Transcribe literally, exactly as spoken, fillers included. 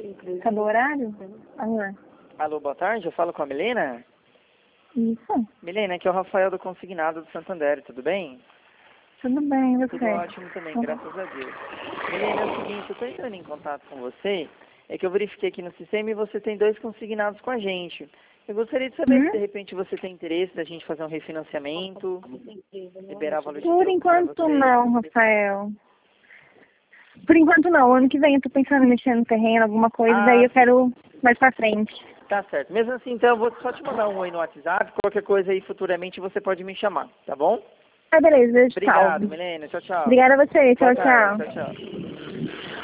Cadê o horário? Alô. Alô, boa tarde, eu falo com a Milena? Isso. Milena, aqui é o Rafael do Consignado do Santander, tudo bem? Tudo bem, você? Tudo ótimo também, graças a Deus. Milena, é o seguinte, eu estou entrando em contato com você, é que eu verifiquei aqui no sistema e você tem dois consignados com a gente. Eu gostaria de saber Hum? se de repente você tem interesse da gente fazer um refinanciamento, liberar valor de Por troco pra enquanto você. não, Rafael. Por enquanto não. Ano que vem eu tô pensando em mexer no terreno, alguma coisa, Ah, daí eu sim. quero mais pra frente. Tá certo. Mesmo assim, então, eu vou só te mandar um oi no WhatsApp, qualquer coisa aí futuramente você pode me chamar, tá bom? Ah, beleza, deixa Obrigado, salvo. Milena. Tchau, tchau. Obrigada a você, Boa tchau, tarde. tchau. Tchau, tchau.